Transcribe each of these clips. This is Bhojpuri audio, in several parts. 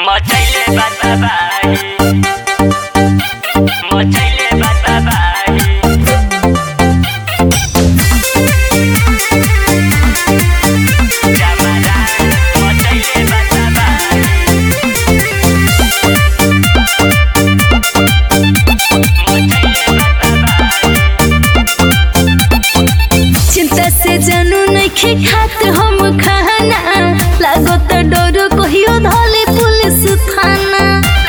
मचैले बताबाही मचैले बताबाही जमाना मचैले बताबाही मचैले बताबाही चिंता से जानू नइखे खात हम खाना लागो त डर कहियो धले पुलिस थाना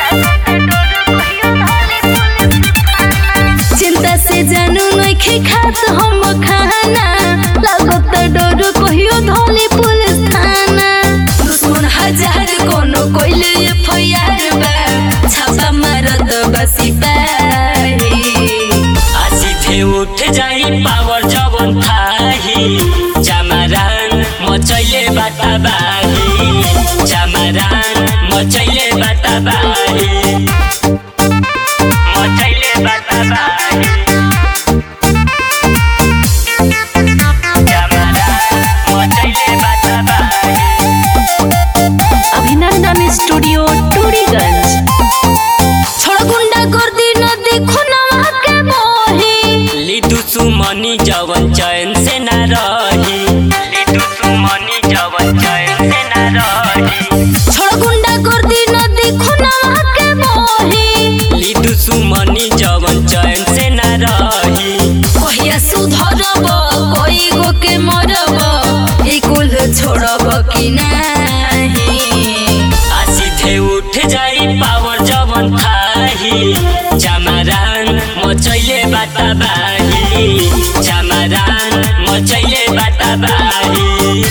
चिंता से जानू नइखे खात हम खाना लागो त डर कहियो धले पुलिस थाना दुश्मन हजार कोनो कोइले एफआईआर बा छापा मारत बसी पाही सीधे उठ जाई पावर जवन थाही जमारान मचैले बताबाही जमारान मचैले बताबाही मचैले बताबाही जमारान मचैले बताबाही अभिनंदन स्टूडियो टूरीगंज छोड़ गुंडा गर्दी न देखो नवा के मोही लिदु सुमनी जवन चैन से ना रही लिदु सुमनी जवन चैन से ना रही छोड़ गुंडा गर्दी न देखो नवा के मोही लिदु सुमनी जवन चैन से ना रही कहिया सुधरब कोई गो के मरब ई कुल छोड़ब कि नाही सीधे उठ जाई पावर जवन थाही जमारान मचैले बताबाही जमारान मचैले बताबाही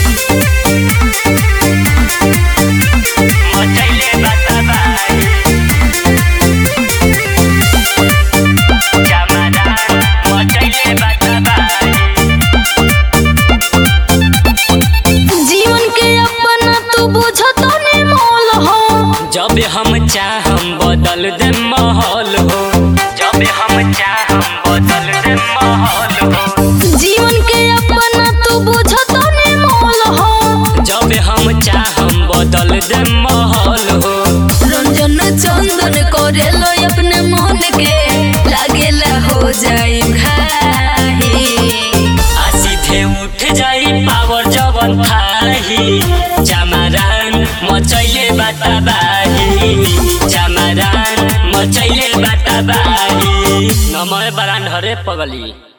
मचैले बताबाही जमारान मचैले बताबाही जीवन के अपना तू बुझत ने मोल हो जब हम चाहम बदल दे माहौल हो जब हम चाहम बदल दे माहौल हो जीवन के अपना तू बुझत ने मोल हो जब हम चाहम बदल दे माहौल हो रंजन चंदन करेलो अपने मन के लागेला हो जाई घाही सीधे उठ जाई पावर जवन थाही जमारान मचैले बताबाही जमारान मचैले बताबाही नमय बरान हरे पगली।